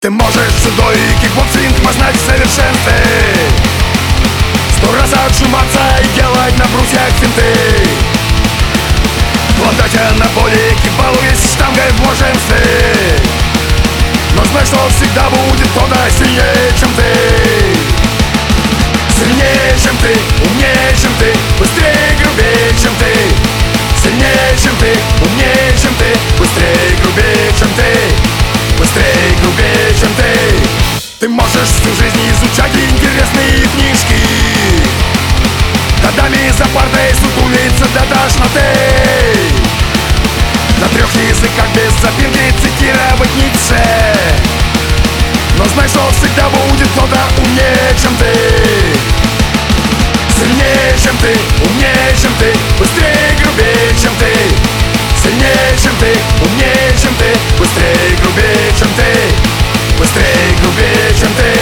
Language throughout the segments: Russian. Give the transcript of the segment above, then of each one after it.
Ты можешь дзюдо и кикбоксинг познать в совершенстве, 100 раз отжиматься и делать на брусьях финты, хватать на поле кикбалу есть штангой в блаженстве. Но знай, что всегда будет кто-то сильнее, чем ты. Сильнее, чем ты, умнее, чем ты, быстрее, грубее, чем ты. Сильнее, чем ты, умнее, чем ты, быстрее, грубее, чем ты. Быстрее, грубее, чем ты. Ты можешь всю жизнь изучать интересные книжки, годами за партой сутулиться до тошноты, на 3 языках без запинки цитировать Ницше. Но знай, что всегда будет кто-то умнее, чем ты. Сильнее, чем ты, умнее, чем ты, быстрее, грубее, чем ты. Сильнее, чем ты, умнее, чем ты, быстрее, грубее, чем ты. Быстрее, грубее, чем ты.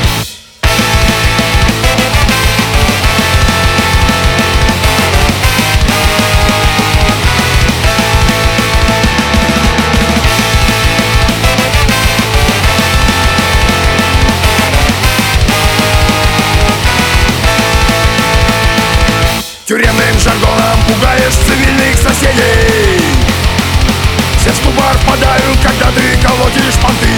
Тюремным жаргоном пугаешь цивильных соседей. Все в ступор впадают, когда ты колотишь понты.